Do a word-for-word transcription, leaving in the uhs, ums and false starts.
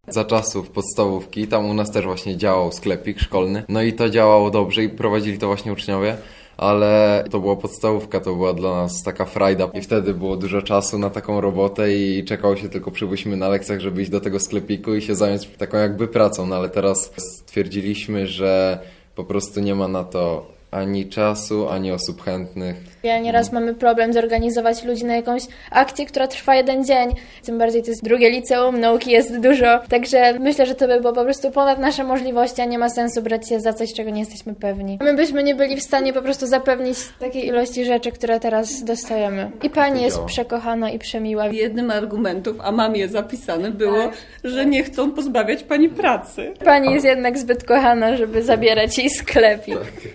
Za czasów podstawówki, tam u nas też właśnie działał sklepik szkolny, no i to działało dobrze i prowadzili to właśnie uczniowie. Ale to była podstawówka, to była dla nas taka frajda i wtedy było dużo czasu na taką robotę i czekało się tylko przybyśmy na lekcjach, żeby iść do tego sklepiku i się zająć taką jakby pracą, no ale teraz stwierdziliśmy, że po prostu nie ma na to ani czasu, ani osób chętnych. Ja nieraz mamy problem zorganizować ludzi na jakąś akcję, która trwa jeden dzień. Tym bardziej to jest drugie liceum, nauki jest dużo. Także myślę, że to by było po prostu ponad nasze możliwości, a nie ma sensu brać się za coś, czego nie jesteśmy pewni. My byśmy nie byli w stanie po prostu zapewnić takiej ilości rzeczy, które teraz dostajemy. I pani jest przekochana i przemiła. Jednym argumentów, a mam je zapisane, było, że nie chcą pozbawiać pani pracy. Pani jest jednak zbyt kochana, żeby zabierać jej sklepik.